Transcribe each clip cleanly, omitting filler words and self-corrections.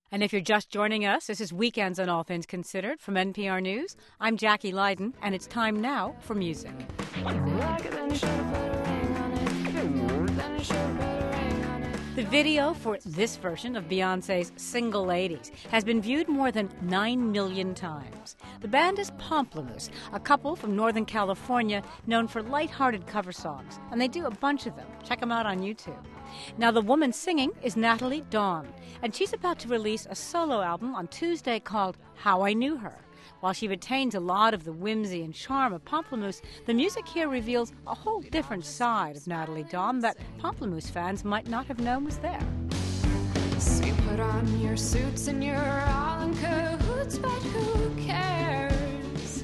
And if you're just joining us, this is Weekends on All Things Considered from NPR News. I'm Jackie Leiden, and it's time now for music. The video for this version of Beyoncé's Single Ladies has been viewed more than 9 million times. The band is Pomplamoose, a couple from Northern California known for lighthearted cover songs, and they do a bunch of them. Check them out on YouTube. Now, the woman singing is Natalie Dawn, and she's about to release a solo album on Tuesday called How I Knew Her. While she retains a lot of the whimsy and charm of Pomplamoose, the music here reveals a whole different side of Natalie Dawn that Pomplamoose fans might not have known was there. So you put on your suits and you're all in cahoots, but who cares?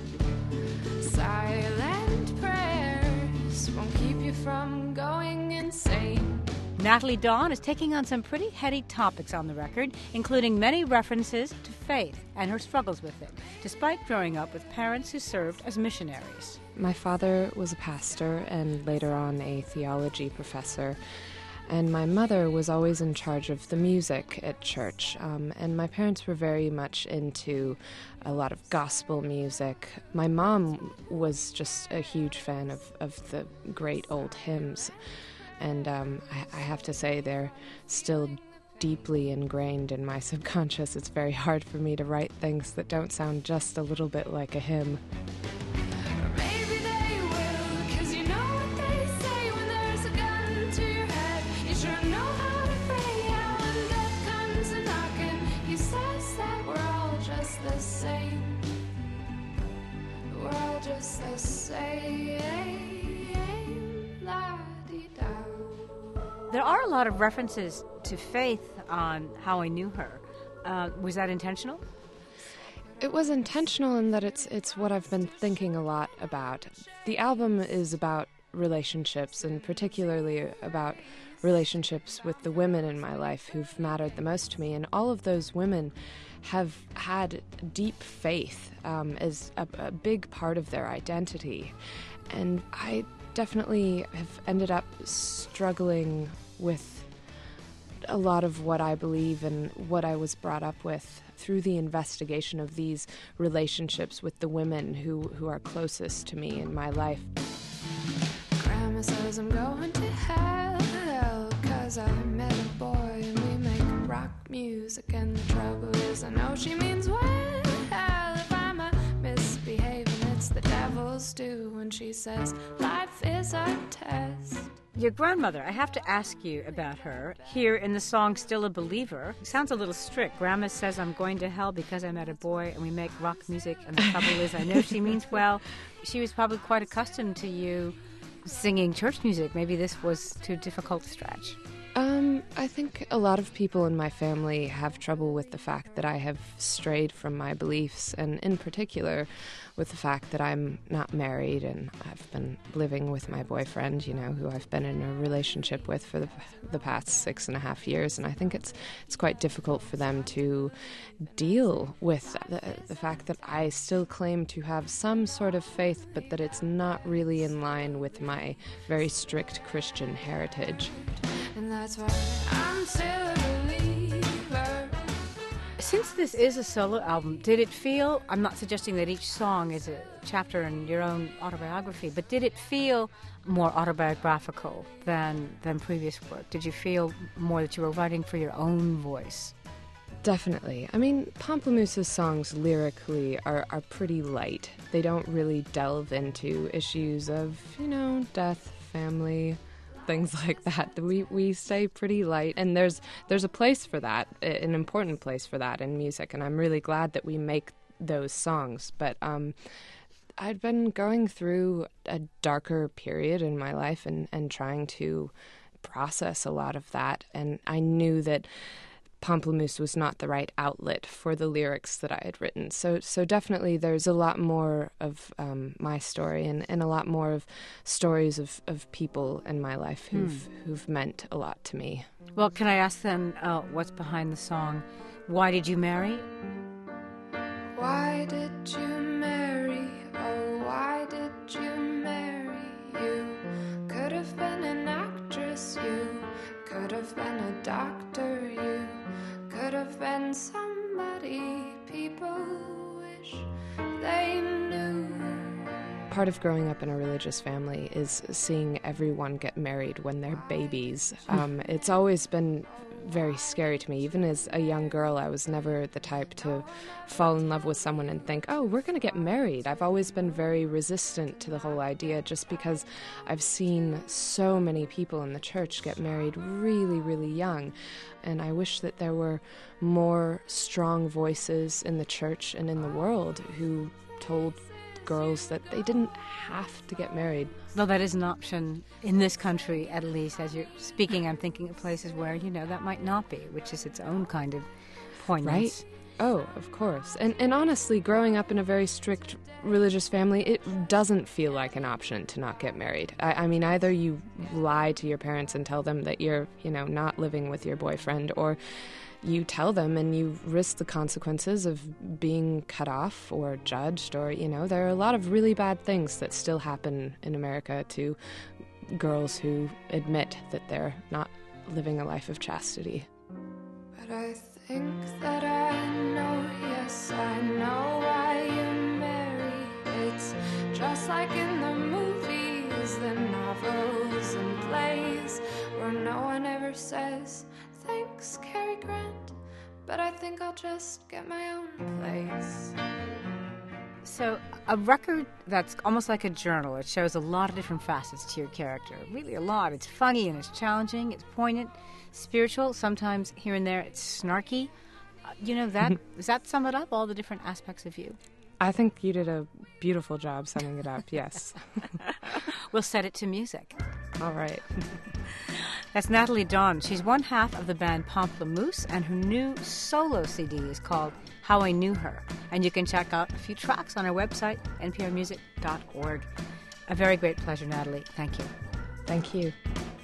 Silent prayers won't keep you from going insane. Natalie Dawn is taking on some pretty heady topics on the record, including many references to faith and her struggles with it, despite growing up with parents who served as missionaries. My father was a pastor and later on a theology professor, and my mother was always in charge of the music at church, and my parents were very much into a lot of gospel music. My mom was just a huge fan of the great old hymns. And I have to say they're still deeply ingrained in my subconscious. It's very hard for me to write things that don't sound just a little bit like a hymn. Maybe they will, 'cause you know what they say when there's a gun to your head. You sure know how to pray out when death comes a knocking. He says that we're all just the same. We're all just the same. There are a lot of references to faith on How I Knew Her. Was that intentional? It was intentional in that it's what I've been thinking a lot about. The album is about relationships, and particularly about relationships with the women in my life who've mattered the most to me. And all of those women have had deep faith as a big part of their identity. And I definitely have ended up struggling with a lot of what I believe and what I was brought up with through the investigation of these relationships with the women who are closest to me in my life. Grandma says I'm going to hell 'cause I met a boy and we make rock music, and the trouble is I know she means well. If I'm a misbehaving, it's the devil's due when she says life is a test. Your grandmother, I have to ask you about her. Here in the song Still a Believer, it sounds a little strict. Grandma says I'm going to hell because I met a boy and we make rock music, and the trouble is I know she means well. She was probably quite accustomed to you singing church music. Maybe this was too difficult to stretch. I think a lot of people in my family have trouble with the fact that I have strayed from my beliefs, and in particular with the fact that I'm not married and I've been living with my boyfriend, who I've been in a relationship with for the past 6.5 years. And I think it's quite difficult for them to deal with the fact that I still claim to have some sort of faith, but that it's not really in line with my very strict Christian heritage. And that's why I'm still a believer. Since this is a solo album, did it feel, I'm not suggesting that each song is a chapter in your own autobiography, but did it feel more autobiographical than previous work? Did you feel more that you were writing for your own voice? Definitely. I mean, Pomplamooses' songs lyrically are pretty light. They don't really delve into issues of, death, family, things like that. We stay pretty light, and there's a place for that, an important place for that in music, and I'm really glad that we make those songs. But I'd been going through a darker period in my life and trying to process a lot of that, and I knew that Pomplamoose was not the right outlet for the lyrics that I had written. So definitely there's a lot more of my story and a lot more of stories of people in my life who've meant a lot to me. Well, can I ask then what's behind the song, Why Did You Marry? Why did you marry? Oh, why did you marry? You could have been an actress, you could have been a doctor, you could have been somebody people wish they knew. Part of growing up in a religious family is seeing everyone get married when they're babies. It's always been very scary to me. Even as a young girl, I was never the type to fall in love with someone and think, oh, we're going to get married. I've always been very resistant to the whole idea just because I've seen so many people in the church get married really, really young. And I wish that there were more strong voices in the church and in the world who told girls that they didn't have to get married. Though that is an option in this country, at least. As you're speaking, I'm thinking of places where, that might not be, which is its own kind of poignance. Right? Oh, of course. And honestly, growing up in a very strict religious family, it doesn't feel like an option to not get married. I mean, either you lie to your parents and tell them that you're, not living with your boyfriend, or you tell them and you risk the consequences of being cut off or judged, or, there are a lot of really bad things that still happen in America to girls who admit that they're not living a life of chastity. But I think that I know, yes, I know why you marry. It's just like in the movies, the novels and plays, where no one ever says, thanks, Cary Grant, but I think I'll just get my own place. So a record that's almost like a journal. It shows a lot of different facets to your character. Really a lot. It's funny and it's challenging. It's poignant, spiritual. Sometimes here and there it's snarky. Does that sum it up, all the different aspects of you? I think you did a beautiful job summing it up, yes. We'll set it to music. All right. That's Natalie Dawn. She's one half of the band Pamplemousse, and her new solo CD is called How I Knew Her. And you can check out a few tracks on our website, nprmusic.org. A very great pleasure, Natalie. Thank you. Thank you.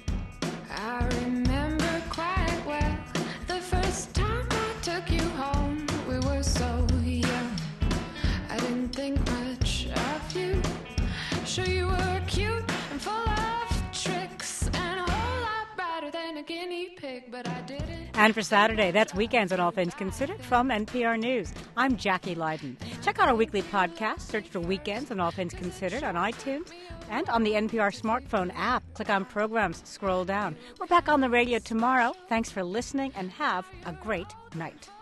I remember quite well the first time I took you home. We were so young, I didn't think much of you. Sure, you were cute and full of tricks and a whole lot brighter than a guinea pig, but I didn't. And for Saturday, that's Weekends on All Things Considered from NPR News. I'm Jackie Leiden. Check out our weekly podcast. Search for Weekends on All Things Considered on iTunes and on the NPR smartphone app. Click on Programs, scroll down. We're back on the radio tomorrow. Thanks for listening and have a great night.